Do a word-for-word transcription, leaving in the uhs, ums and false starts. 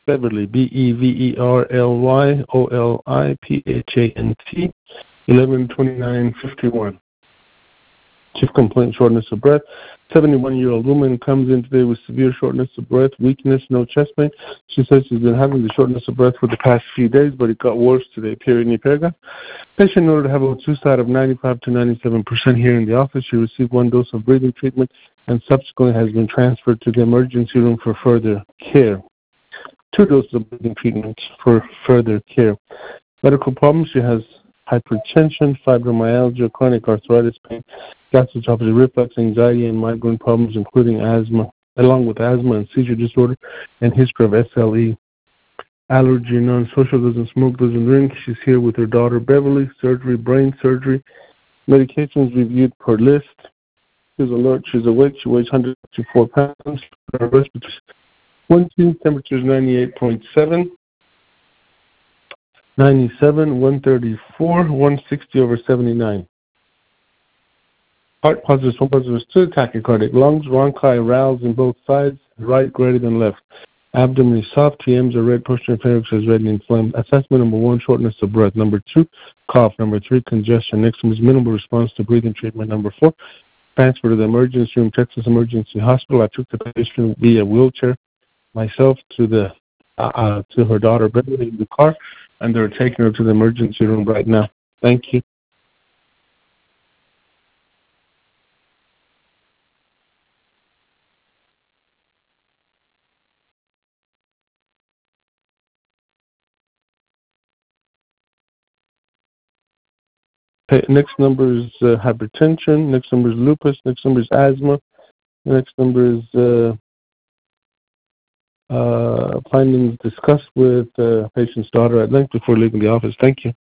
Beverly, B E V E R L Y O L I P H A N T, eleven twenty-nine fifty-one. Chief complaint, shortness of breath. seventy-one-year-old woman comes in today with severe shortness of breath, weakness, no chest pain. She says she's been having the shortness of breath for the past few days, but it got worse today, period, ni pega. Patient noted to have a two-side of ninety-five to ninety-seven percent here in the office. She received one dose of breathing treatment and subsequently has been transferred to the emergency room for further care. Two doses of breathing treatment for further care. Medical problems, she has hypertension, fibromyalgia, chronic arthritis pain, gastroesophageal reflux, anxiety, and migraine problems, including asthma, along with asthma and seizure disorder, and history of S L E. Allergy, non-social, doesn't smoke, doesn't drink. She's here with her daughter, Beverly. Surgery, brain surgery. Medications reviewed per list. She's alert. She's awake. She weighs one hundred fifty-four pounds. Her respiratory twenty. Temperature is ninety-eight point seven. ninety-seven, one thirty-four, one sixty over seventy-nine. Heart positive, one positive, two tachycardic. Lungs, bronchi, valves in both sides, right greater than left. Abdomen is soft, T Ms are red, posterior pharynx is red and inflamed. Assessment number one, shortness of breath. Number two, cough. Number three, congestion. Next one is minimal response to breathing treatment. Number four, transfer to the emergency room, Texas Emergency Hospital. I took the patient via wheelchair myself to the uh, to her daughter Beverly in the car, and they're taking her to the emergency room right now. Thank you. Okay, next number is uh, hypertension. Next number is lupus. Next number is asthma. Next number is uh, uh, findings discussed with uh, patient's daughter at length before leaving the office. Thank you.